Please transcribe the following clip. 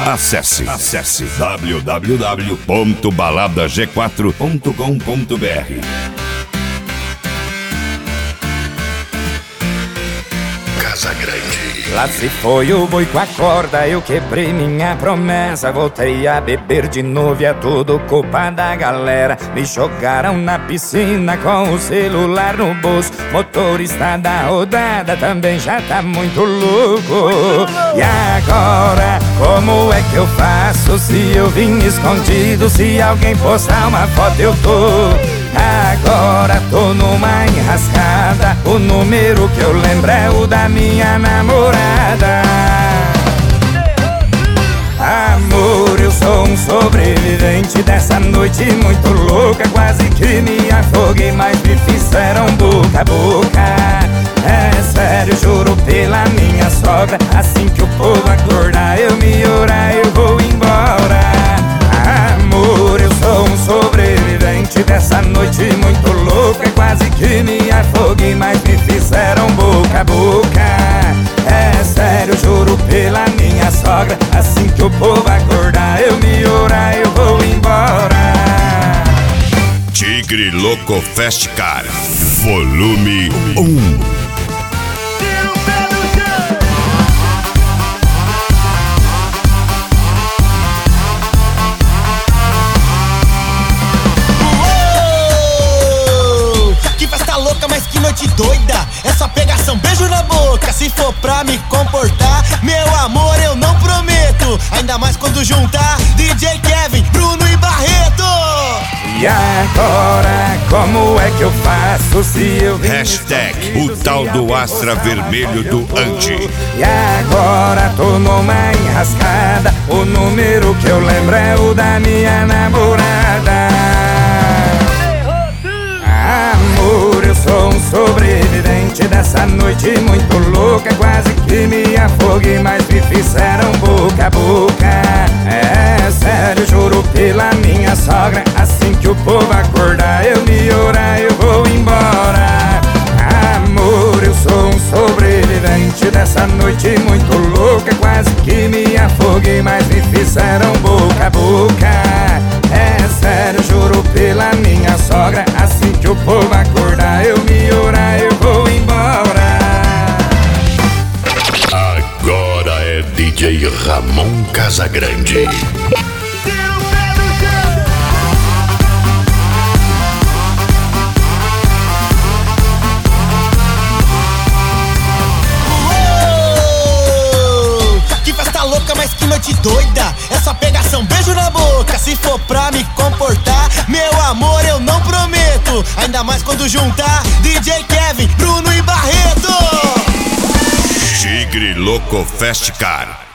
Acesse www.baladag4.com.br. Casagrande. Lá se foi o boi com a corda, eu quebrei minha promessa. Voltei a beber de novo e é tudo culpa da galera. Me jogaram na piscina com o celular no bolso. Motorista da rodada também já tá muito louco. E agora, como é que eu faço se eu vim escondido? Se alguém postar uma foto eu tô. Agora tô numa enrascada. O número que eu lembro é o da minha namorada. Amor, eu sou um sobrevivente dessa noite muito louca. Quase que me afoguei, mas me fizeram boca a boca. É sério, juro pela minha sogra. Assim que o povo acordar, eu me orar, eu vou embora. Amor, eu sou um sobrevivente dessa noite muito louca. Quase que me afoguei, mas me fizeram boca a boca. É sério, juro pela minha sogra. Assim que o povo acordar, eu me orar, eu vou embora. Tigre Louco Fast Car, volume 1. Mas que noite doida, essa pegação, beijo na boca. Se for pra me comportar, meu amor, eu não prometo. Ainda mais quando juntar DJ Kevin, Bruno e Barreto. E agora, como é que eu faço se eu vim Hashtag o tal do Astra Vermelho do Andy. E agora tô numa enrascada. O número que eu lembro é o da minha namorada. Amor, eu sou um sobrevivente dessa noite muito louca. Quase que me afoguei, mas me fizeram boca a boca. É sério, juro pela minha sogra. Assim que o povo acordar, eu me orar, eu vou embora. Amor, eu sou um sobrevivente dessa noite muito louca. Quase que me afoguei, mas me fizeram boca a boca. É sério, juro pela minha sogra. Assim que o povo acordar, eu me orar, eu vou embora. Agora é DJ Ramon Casagrande. Mas que noite doida, essa pegação, beijo na boca. Se for pra me comportar, meu amor, eu não prometo. Ainda mais quando juntar DJ Kevin, Bruno e Barreto. Tigre Louco Fast Car,